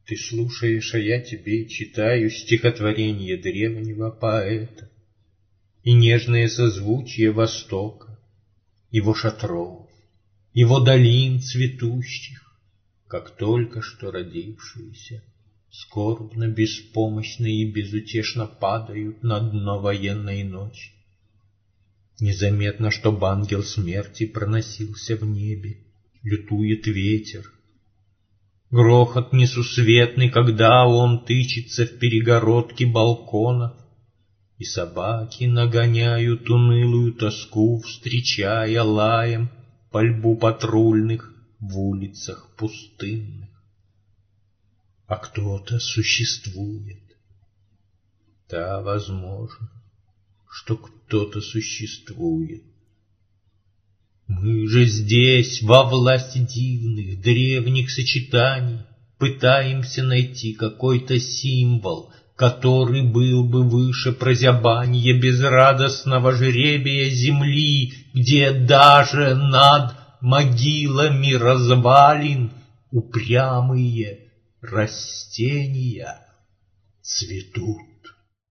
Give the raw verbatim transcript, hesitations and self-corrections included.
Ты слушаешь, а я тебе читаю стихотворение древнего поэта и нежные созвучия Востока, его шатров, его долин цветущих, как только что родившиеся, скорбно, беспомощно и безутешно падают на дно военной ночи. Незаметно, чтоб ангел смерти проносился в небе, лютует ветер. Грохот несусветный, когда он тычется в перегородки балконов, и собаки нагоняют унылую тоску, встречая лаем пальбу патрульных в улицах пустынных. А кто-то существует. Да, возможно, что кто-то существует. Мы же здесь, во власти дивных, древних сочетаний, пытаемся найти какой-то символ, который был бы выше прозябания безрадостного жребия земли, где даже над могилами развалин упрямые растения цветут.